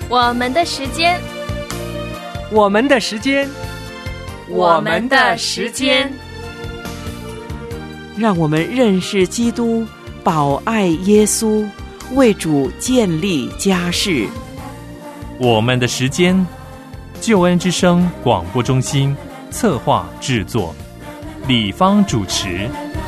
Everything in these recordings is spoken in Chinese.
我们的时间， 我们的时间， 我们的时间， 让我们认识基督，保爱耶稣，为主建立家室。 我们的时间，救恩之声广播中心策划制作，李芳主持。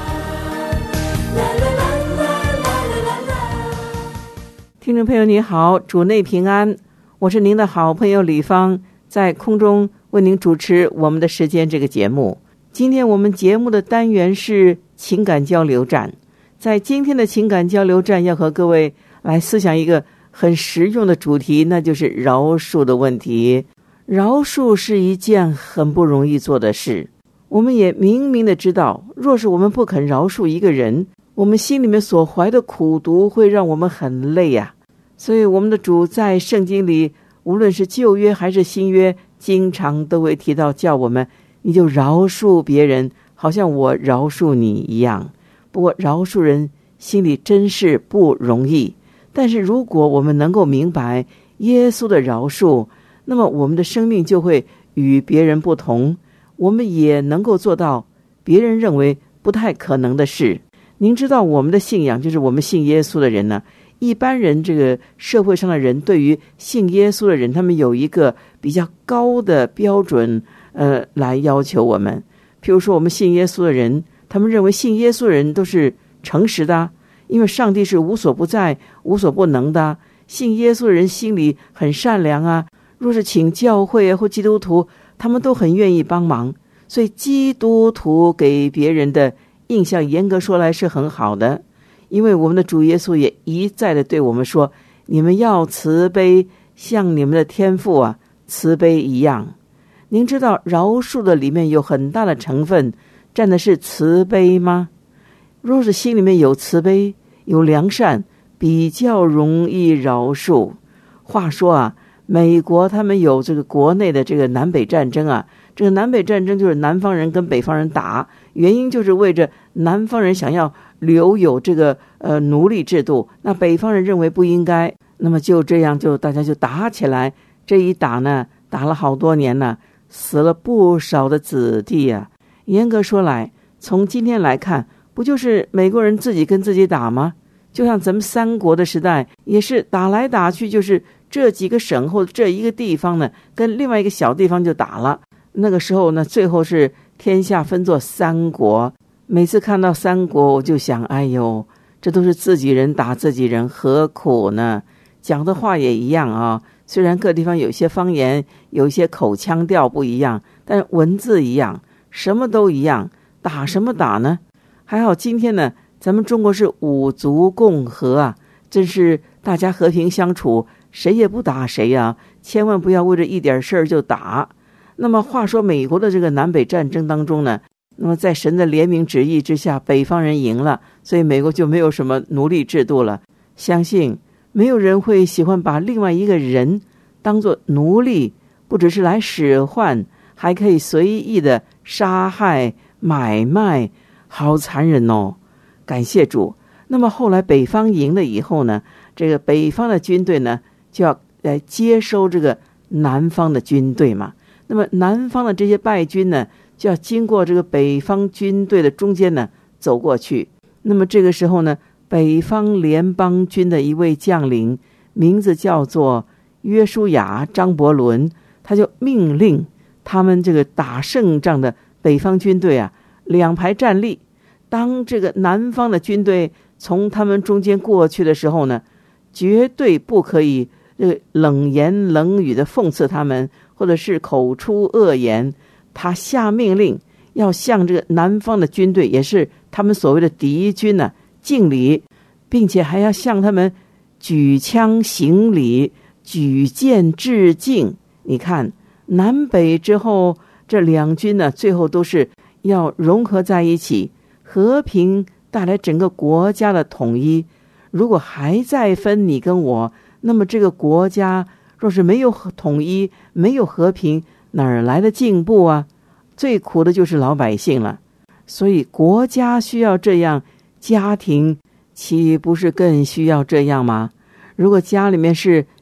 听众朋友你好，主内平安，我是您的好朋友李芳，在空中为您主持我们的时间这个节目。今天我们节目的单元是情感交流站，在今天的情感交流站要和各位来思想一个很实用的主题，那就是饶恕的问题。饶恕是一件很不容易做的事，我们也明明的知道，若是我们不肯饶恕一个人，我们心里面所怀的苦毒会让我们很累啊。所以我们的主在圣经里，无论是旧约还是新约，经常都会提到叫我们，你就饶恕别人，好像我饶恕你一样。不过饶恕人心里真是不容易，但是如果我们能够明白耶稣的饶恕，那么我们的生命就会与别人不同，我们也能够做到别人认为不太可能的事。您知道我们的信仰，就是我们信耶稣的人呢，一般人这个社会上的人对于信耶稣的人，他们有一个比较高的标准来要求我们。譬如说我们信耶稣的人，他们认为信耶稣的人都是诚实的，因为上帝是无所不在无所不能的，信耶稣的人心里很善良啊，若是请教会或基督徒，他们都很愿意帮忙。所以基督徒给别人的印象严格说来是很好的，因为我们的主耶稣也一再的对我们说，你们要慈悲，像你们的天父啊慈悲一样。您知道饶恕的里面有很大的成分占的是慈悲吗？若是心里面有慈悲有良善，比较容易饶恕。话说啊，美国他们有这个国内的这个南北战争啊，这个南北战争就是南方人跟北方人打，原因就是为着南方人想要留有这个奴隶制度，那北方人认为不应该，那么就这样就大家就打起来，这一打呢打了好多年呢，死了不少的子弟啊。严格说来，从今天来看，不就是美国人自己跟自己打吗？就像咱们三国的时代也是打来打去，就是这几个省或者这一个地方呢跟另外一个小地方就打了。那个时候呢，最后是天下分作三国。每次看到三国，我就想，哎呦，这都是自己人打自己人，何苦呢？讲的话也一样啊，虽然各地方有一些方言，有一些口腔调不一样，但是文字一样，什么都一样，打什么打呢？还好今天呢，咱们中国是五族共和啊，真是大家和平相处，谁也不打谁啊，千万不要为了一点事儿就打。那么话说美国的这个南北战争当中呢，那么在神的怜悯旨意之下，北方人赢了，所以美国就没有什么奴隶制度了。相信没有人会喜欢把另外一个人当作奴隶，不只是来使唤，还可以随意的杀害买卖，好残忍哦。感谢主。那么后来北方赢了以后呢，这个北方的军队呢就要来接收这个南方的军队嘛。那么南方的这些败军呢，就要经过这个北方军队的中间呢走过去。那么这个时候呢，北方联邦军的一位将领，名字叫做约书亚·张伯伦，他就命令他们这个打胜仗的北方军队啊，两排站立。当这个南方的军队从他们中间过去的时候呢，绝对不可以冷言冷语的讽刺他们，或者是口出恶言。他下命令要向这个南方的军队，也是他们所谓的敌军呢敬礼，并且还要向他们举枪行礼，举剑致敬。你看南北之后，这两军呢最后都是要融合在一起，和平带来整个国家的统一。如果还在分你跟我，那么这个国家若是没有统一，没有和平，哪儿来的进步啊？最苦的就是老百姓了。所以国家需要这样，家庭岂不是更需要这样吗？如果家里面是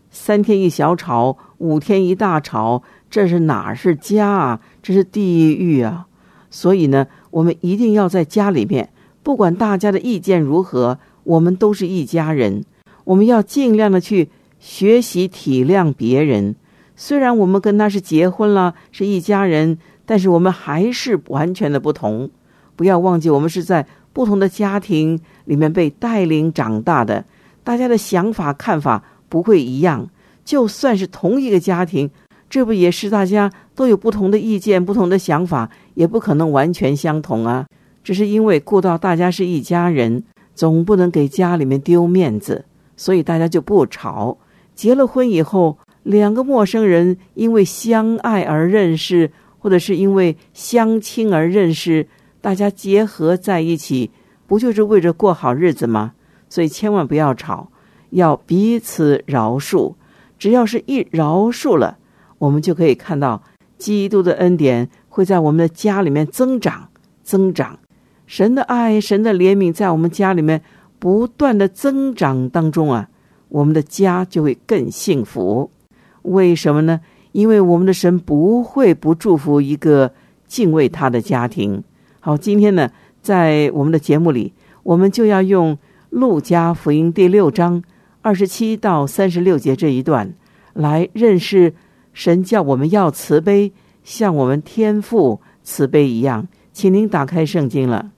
3天一小吵，5天一大吵，这是哪是家啊？这是地狱啊！所以呢，我们一定要在家里面，不管大家的意见如何，我们都是一家人，我们要尽量的去学习体谅别人。虽然我们跟他是结婚了，是一家人，但是我们还是完全的不同。不要忘记，我们是在不同的家庭里面被带领长大的，大家的想法看法不会一样。就算是同一个家庭，这不也是大家都有不同的意见，不同的想法，也不可能完全相同啊。只是因为顾到大家是一家人，总不能给家里面丢面子，所以大家就不吵。结了婚以后，2个陌生人因为相爱而认识，或者是因为相亲而认识，大家结合在一起，不就是为着过好日子吗？所以千万不要吵，要彼此饶恕。只要是一饶恕了，我们就可以看到基督的恩典会在我们的家里面增长。神的爱，神的怜悯在我们家里面不断的增长当中啊，我们的家就会更幸福。为什么呢？因为我们的神不会不祝福一个敬畏他的家庭。好，今天呢，在我们的节目里，我们就要用路加福音第6章27到36节这一段来认识神叫我们要慈悲，像我们天父慈悲一样。请您打开圣经了。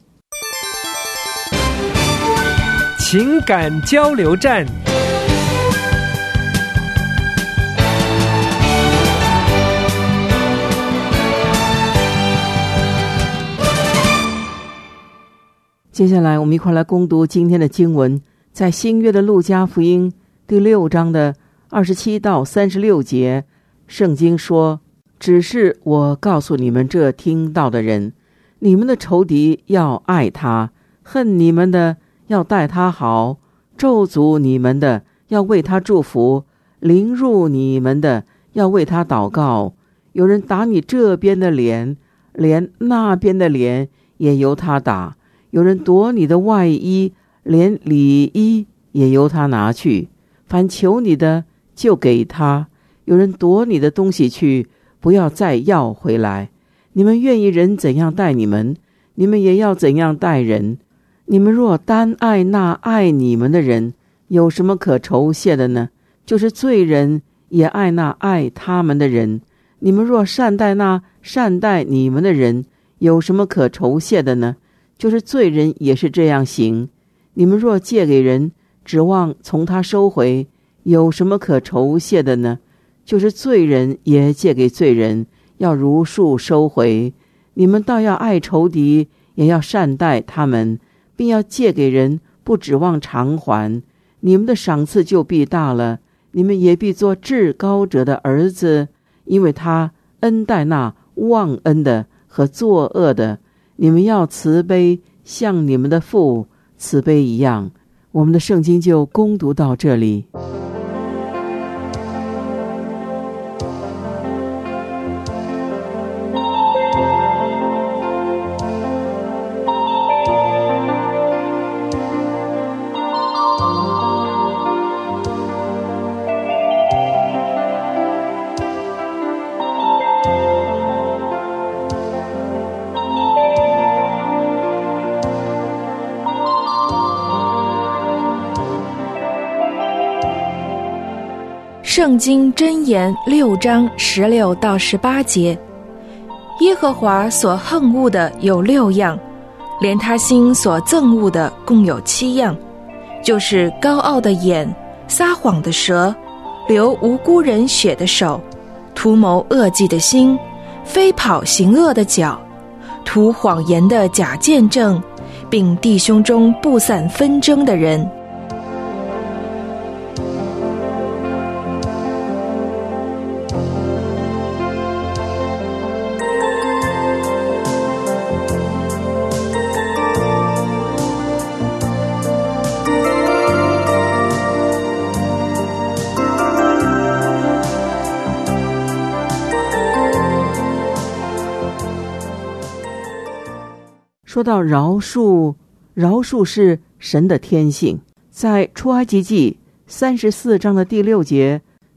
情感交流站。 接下来我们一块来攻读今天的经文，在新约的路加福音第6章的27到36节，圣经说：只是我告诉你们这听到的人，你们的仇敌要爱他，恨你们的要待他好，咒诅你们的要为他祝福，凌辱你们的要为他祷告。有人打你这边的脸，连那边的脸也由他打；有人夺你的外衣，连里衣也由他拿去。凡求你的就给他，有人夺你的东西去，不要再要回来。你们愿意人怎样待你们，你们也要怎样待人。你们若单爱那爱你们的人，有什么可酬谢的呢？就是罪人也爱那爱他们的人。你们若善待那善待你们的人，有什么可酬谢的呢？就是罪人也是这样行。你们若借给人，指望从他收回，有什么可酬谢的呢？就是罪人也借给罪人，要如数收回。你们倒要爱仇敌，也要善待他们，并要借给人，不指望偿还。你们的赏赐就必大了，你们也必做至高者的儿子，因为他恩待那忘恩的和作恶的。你们要慈悲，像你们的父慈悲一样。我们的圣经就攻读到这里。 圣经箴言6章16到18节，耶和华所恨恶的有6样，连他心所憎恶的共有7样，就是高傲的眼、撒谎的舌、流无辜人血的手、图谋恶计的心、飞跑行恶的脚、图谎言的假见证，并弟兄中不散纷争的人。 说到饶恕，饶恕是神的天性。在出埃及记34章的第6节，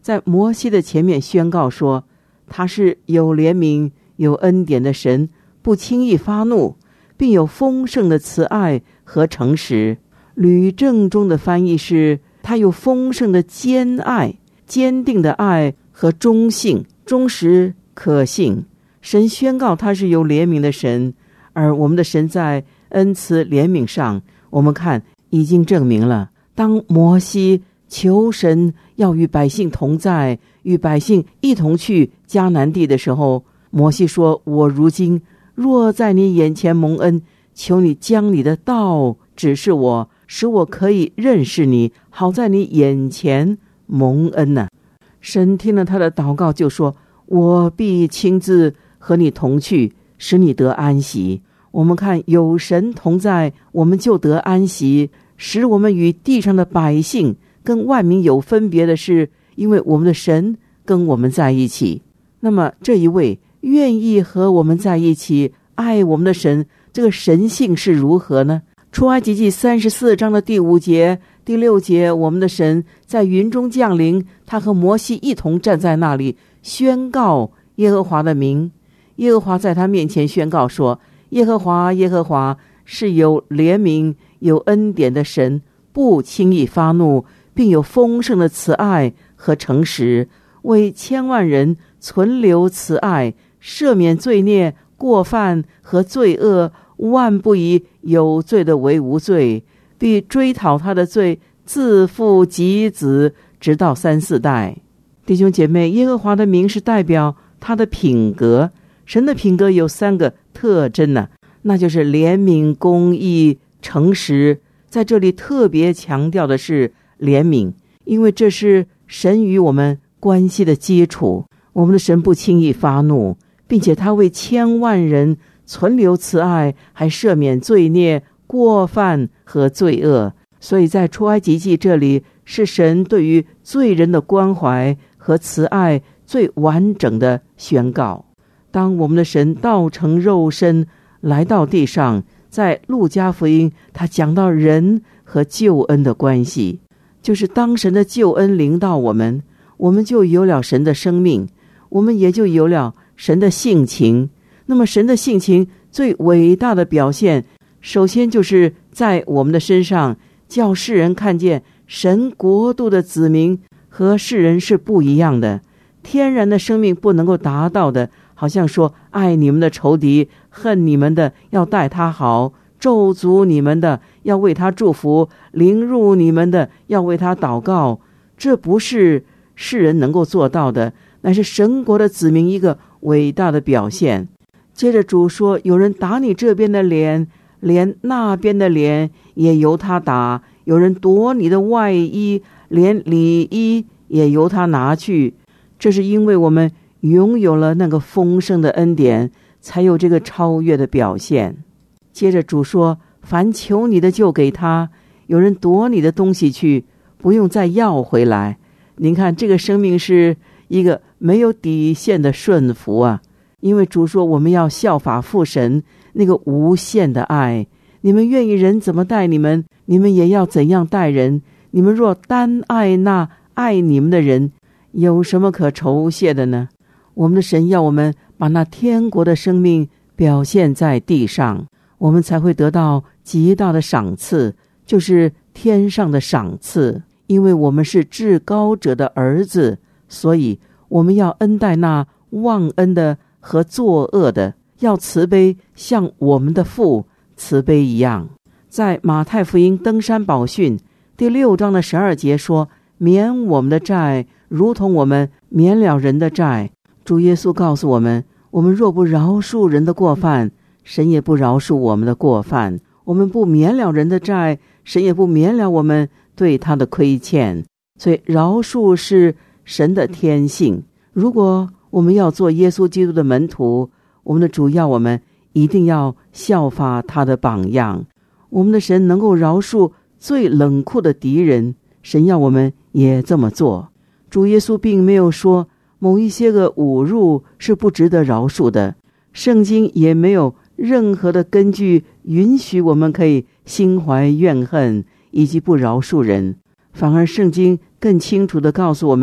在摩西的前面宣告说，他是有怜悯有恩典的神，不轻易发怒，并有丰盛的慈爱和诚实。吕正中的翻译是，他有丰盛的坚爱，坚定的爱和忠信，忠实可信。神宣告他是有怜悯的神，而我们的神在恩慈怜悯上，我们看已经证明了。当摩西求神要与百姓同在，与百姓一同去迦南地的时候，摩西说，我如今若在你眼前蒙恩，求你将你的道指示我，使我可以认识你，好在你眼前蒙恩啊。神听了他的祷告，就说，我必亲自和你同去，使你得安息。我们看有神同在，我们就得安息。使我们与地上的百姓跟万民有分别的是，因为我们的神跟我们在一起。那么这一位愿意和我们在一起爱我们的神，这个神性是如何呢？出埃及记34章的第5节第6节，我们的神在云中降临，他和摩西一同站在那里，宣告耶和华的名。耶和华在他面前宣告说，耶和华耶和华是有怜悯有恩典的神，不轻易发怒，并有丰盛的慈爱和诚实，为千万人存留慈爱，赦免罪孽过犯和罪恶，万不以有罪的为无罪，必追讨他的罪，自父及子，直到3、4代。弟兄姐妹，耶和华的名是代表他的品格。神的品格有3个特征呢，那就是怜悯、公义、诚实。在这里特别强调的是怜悯，因为这是神与我们关系的基础。我们的神不轻易发怒，并且他为千万人存留慈爱，还赦免罪孽过犯和罪恶。所以在出埃及记这里，是神对于罪人的关怀和慈爱最完整的宣告。当我们的神道成肉身来到地上，在路加福音他讲到人和救恩的关系，就是当神的救恩临到我们，我们就有了神的生命，我们也就有了神的性情。那么神的性情最伟大的表现，首先就是在我们的身上，叫世人看见神国度的子民和世人是不一样的。天然的生命不能够达到的，好像说爱你们的仇敌，恨你们的要待他好，咒诅你们的要为他祝福，凌辱你们的要为他祷告。这不是世人能够做到的，乃是神国的子民一个伟大的表现。接着主说，有人打你这边的脸，连那边的脸也由他打；有人夺你的外衣，连里衣也由他拿去。这是因为我们拥有了那个丰盛的恩典，才有这个超越的表现。接着主说，凡求你的就给他，有人夺你的东西去，不用再要回来。您看，这个生命是一个没有底线的顺服啊！因为主说，我们要效法父神那个无限的爱。你们愿意人怎么待你们，你们也要怎样待人。你们若单爱那爱你们的人，有什么可酬谢的呢？我们的神要我们把那天国的生命表现在地上，我们才会得到极大的赏赐，就是天上的赏赐。因为我们是至高者的儿子，所以我们要恩待那忘恩的和作恶的，要慈悲，像我们的父慈悲一样。在马太福音登山宝训第6章的12节说，免我们的债，如同我们免了人的债。主耶稣告诉我们，我们若不饶恕人的过犯，神也不饶恕我们的过犯；我们不免了人的债，神也不免了我们对他的亏欠。所以饶恕是神的天性。如果我们要做耶稣基督的门徒，我们的主要我们一定要效法他的榜样。我们的神能够饶恕最冷酷的敌人，神要我们也这么做。主耶稣并没有说某一些个侮辱是不值得饶恕的，圣经也没有任何的根据允许我们可以心怀怨恨以及不饶恕人。反而圣经更清楚地告诉我们，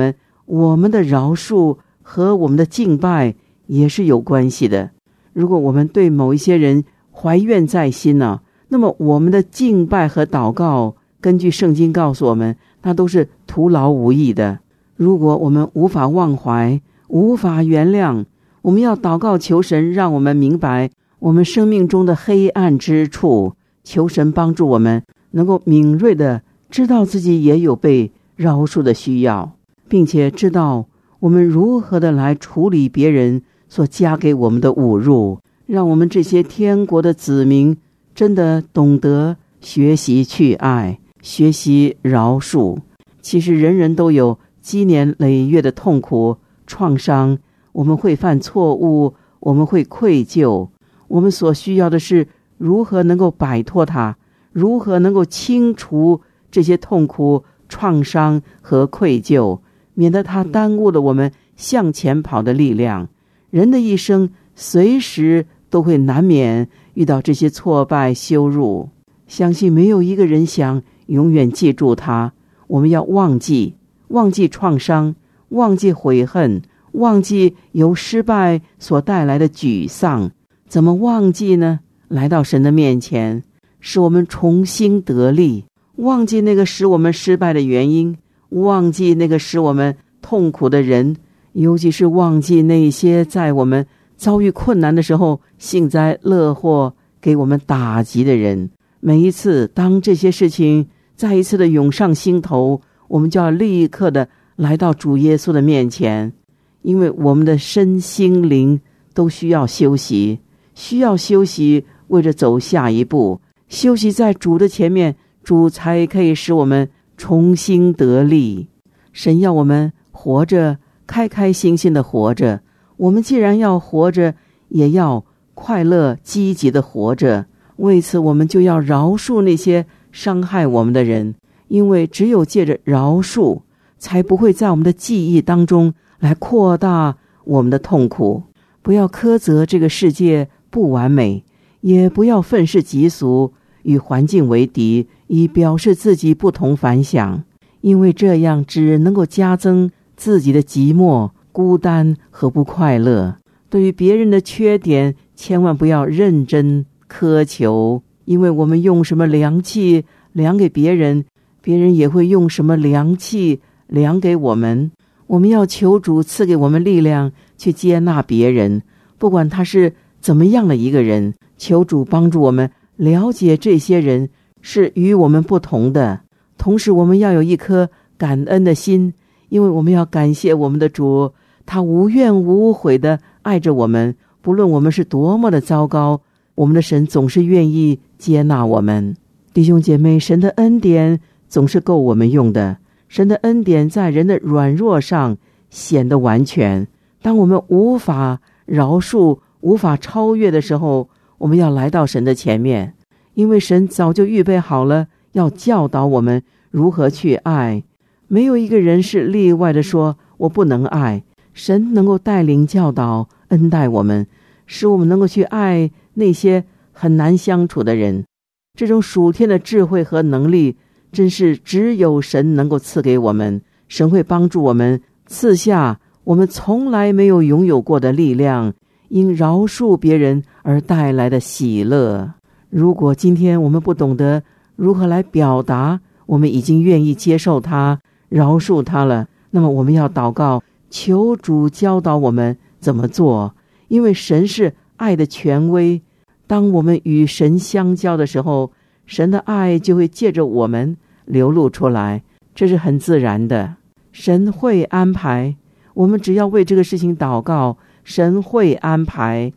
我们的饶恕和我们的敬拜也是有关系的。如果我们对某一些人怀怨在心呢，那么我们的敬拜和祷告，根据圣经告诉我们，它都是徒劳无益的。如果我们无法忘怀，无法原谅，我们要祷告求神让我们明白我们生命中的黑暗之处，求神帮助我们能够敏锐地知道自己也有被饶恕的需要，并且知道我们如何的来处理别人所加给我们的侮辱，让我们这些天国的子民真的懂得学习去爱，学习饶恕。其实人人都有积年累月的痛苦创伤，我们会犯错误，我们会愧疚，我们所需要的是如何能够摆脱它，如何能够清除这些痛苦创伤和愧疚，免得它耽误了我们向前跑的力量。人的一生随时都会难免遇到这些挫败羞辱，相信没有一个人想永远记住它。我们要忘记创伤，忘记悔恨，忘记由失败所带来的沮丧。怎么忘记呢？来到神的面前，使我们重新得力，忘记那个使我们失败的原因，忘记那个使我们痛苦的人，尤其是忘记那些在我们遭遇困难的时候幸灾乐祸给我们打击的人。每一次当这些事情再一次的涌上心头，我们就要立刻的来到主耶稣的面前，因为我们的身心灵都需要休息，为着走下一步，休息在主的前面，主才可以使我们重新得力。神要我们活着，开开心心的活着。我们既然要活着，也要快乐积极的活着。为此我们就要饶恕那些伤害我们的人，因为只有借着饶恕，才不会在我们的记忆当中来扩大我们的痛苦。不要苛责这个世界不完美，也不要愤世嫉俗，与环境为敌，以表示自己不同凡响，因为这样只能够加增自己的寂寞、孤单和不快乐。对于别人的缺点，千万不要认真苛求，因为我们用什么量器量给别人，别人也会用什么量器量给我们。我们要求主赐给我们力量去接纳别人，不管他是怎么样的一个人，求主帮助我们了解这些人是与我们不同的。同时我们要有一颗感恩的心，因为我们要感谢我们的主，他无怨无悔地爱着我们，不论我们是多么的糟糕，我们的神总是愿意接纳我们。弟兄姐妹，神的恩典总是够我们用的，神的恩典在人的软弱上显得完全。当我们无法饶恕、无法超越的时候，我们要来到神的前面，因为神早就预备好了要教导我们如何去爱。没有一个人是例外的说我不能爱，神能够带领教导恩待我们，使我们能够去爱那些很难相处的人。这种属天的智慧和能力真是只有神能够赐给我们，神会帮助我们赐下我们从来没有拥有过的力量，因饶恕别人而带来的喜乐。如果今天我们不懂得如何来表达我们已经愿意接受他、饶恕他了，那么我们要祷告，求主教导我们怎么做，因为神是爱的权威。当我们与神相交的时候，神的爱就会借着我们流露出来，这是很自然的。神会安排，我们只要为这个事情祷告，神会安排。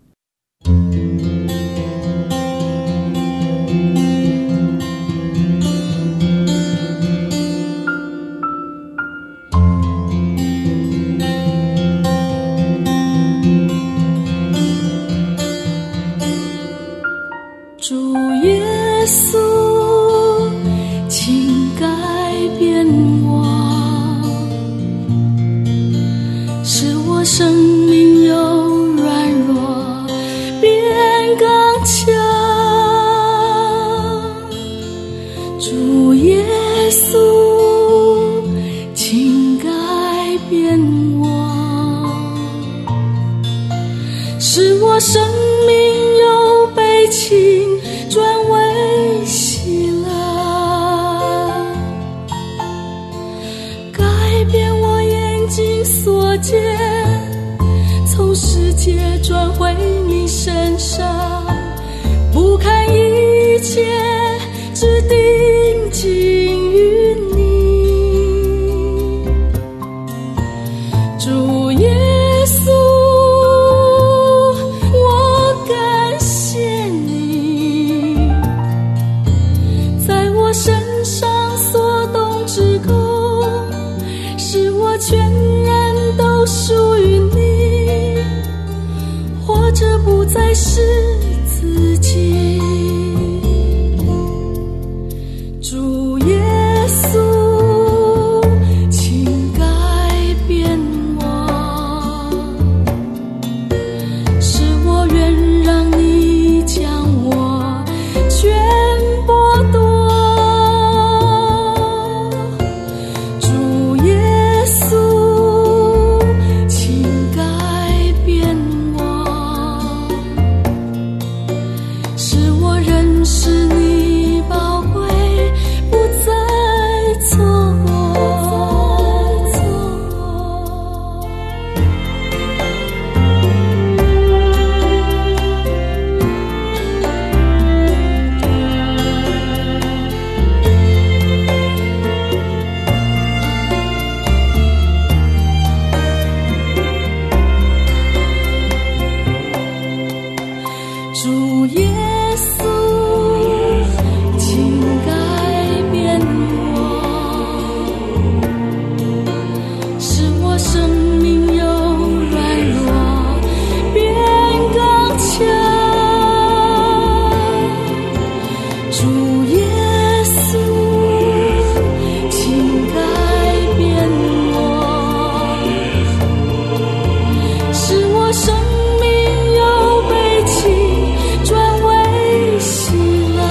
主耶稣，请改变我，使我生命由软弱变刚强。主耶稣，请改变界转回你身上，不看一切，只定睛于你。主耶稣，我感谢你，在我身上所动之功，使我全然都属于你，活着不再是自己。主耶稣，请改变我，使我愿让你将我全剥夺。主耶稣，请改变我，使我认识你宝贵，不再错过。主耶稣，请改变我，使我生命由软弱变刚强。主耶稣，请改变我，使我生命由悲戚转为喜乐，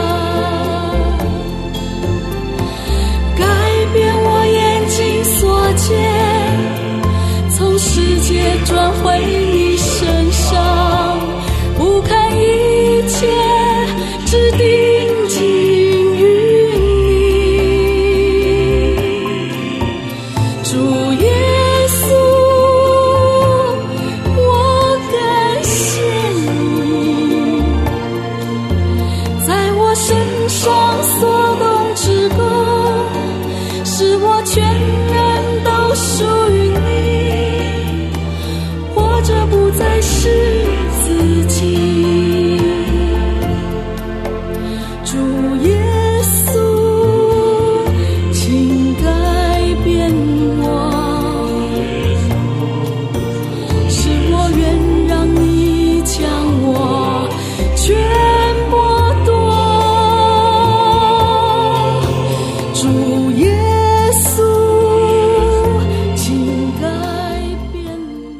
改变我眼睛所见，从世界转回你身上，不看一切，只定睛于你。主耶稣，我感谢你，在我身上所动之功，使我全然都属于你，活着不再是自己。主耶稣，请改变我，使我愿让你将我全剥夺。主耶稣，请改变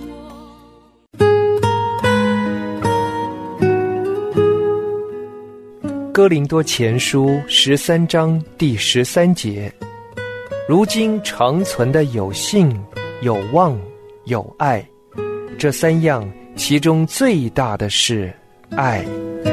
我。 哥林多前书13章第13节，如今常存的有信、有望、有爱，这三样，其中最大的是爱。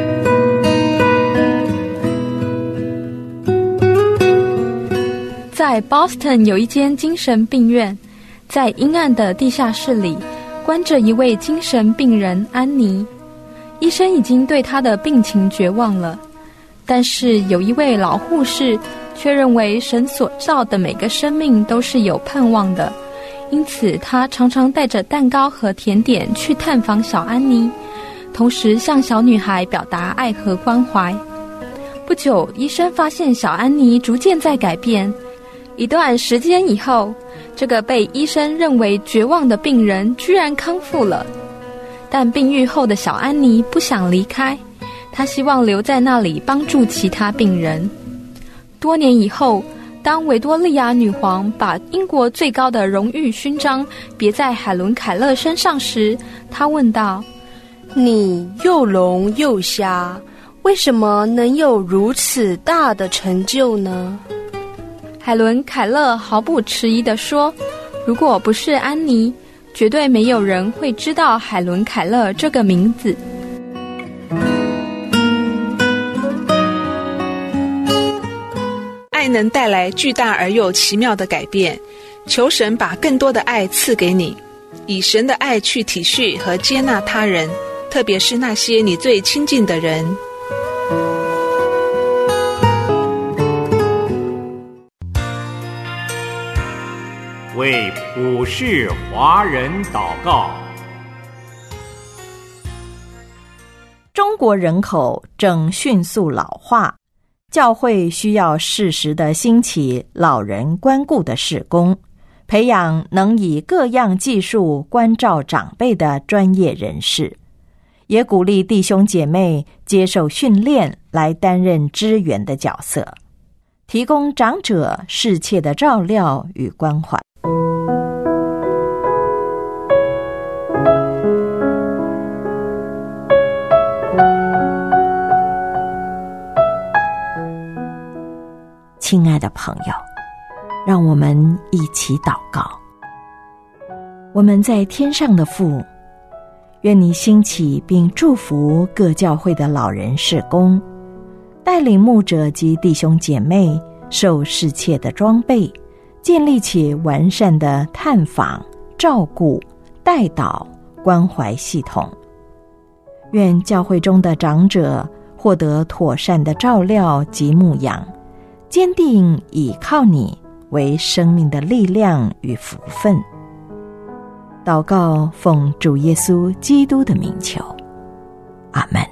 在 Boston 有一间精神病院，在阴暗的地下室里关着一位精神病人安妮。医生已经对她的病情绝望了，但是有一位老护士却认为神所造的每个生命都是有盼望的，因此他常常带着蛋糕和甜点去探访小安妮，同时向小女孩表达爱和关怀。不久，医生发现小安妮逐渐在改变。一段时间以后，这个被医生认为绝望的病人居然康复了。但病愈后的小安妮不想离开，她希望留在那里帮助其他病人。多年以后，当维多利亚女皇把英国最高的荣誉勋章别在海伦·凯勒身上时，她问道： 你又聋又瞎，为什么能有如此大的成就呢？ 海伦·凯勒毫不迟疑地说：如果不是安妮，绝对没有人会知道海伦·凯勒这个名字。 爱能带来巨大而又奇妙的改变，求神把更多的爱赐给你。 以神的爱去体恤和接纳他人，特别是那些你最亲近的人。 为普世华人祷告。 中国人口正迅速老化，教会需要适时地兴起老人关顾的事工，培养能以各样技术关照长辈的专业人士，也鼓励弟兄姐妹接受训练来担任支援的角色，提供长者适切的照料与关怀。亲爱的朋友，让我们一起祷告。我们在天上的父，愿你兴起并祝福各教会的老人事工，带领牧者及弟兄姐妹受适切的装备，建立起完善的探访、照顾、代祷、关怀系统。愿教会中的长者获得妥善的照料及牧养，坚定倚靠你为生命的力量与福分。祷告奉主耶稣基督的名求，阿们。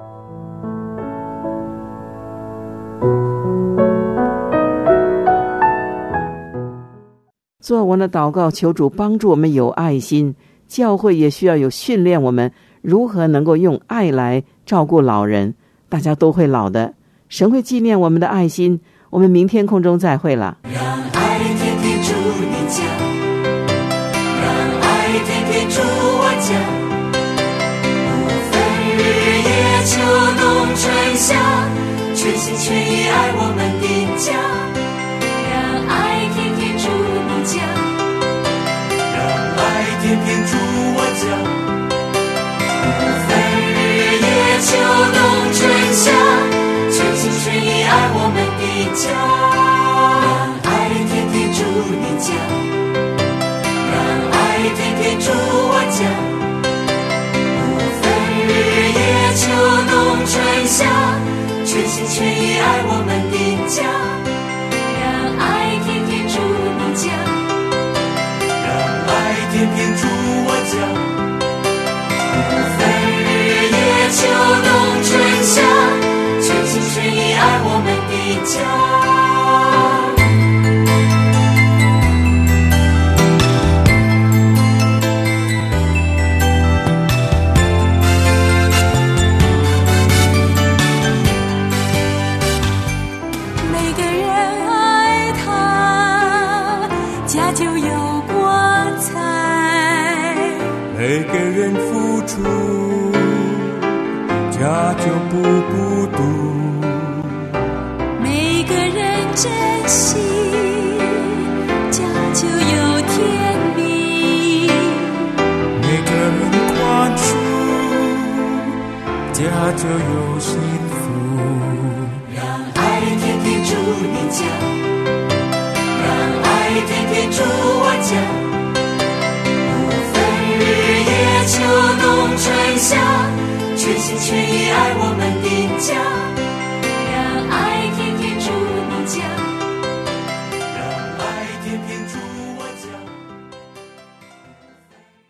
做完了祷告，求主帮助我们有爱心，教会也需要有训练我们如何能够用爱来照顾老人。大家都会老的，神会纪念我们的爱心。我们明天空中再会了。 让爱天天住你家，让爱天天住我家，不分日夜秋冬春夏，全心全意爱我们的家。让爱天天住你家，让爱天天住我家，不分日夜秋冬春夏，全心全意爱我们的家。让爱天天住你家，让爱天天住我家，不分日夜秋冬春夏，全心全意爱我们的家。让爱天天住你家，让爱天天住我家，不分日夜秋冬春夏，全心全意爱我们的家。每个人爱他，家就有光彩； 每个人付出，家就不孤独。 每个人珍惜，家就有甜蜜； 每个人宽恕，家就有幸福。 让爱天天住你家，让爱天天住我家，不分日夜秋冬春夏，全心全意爱我们的家。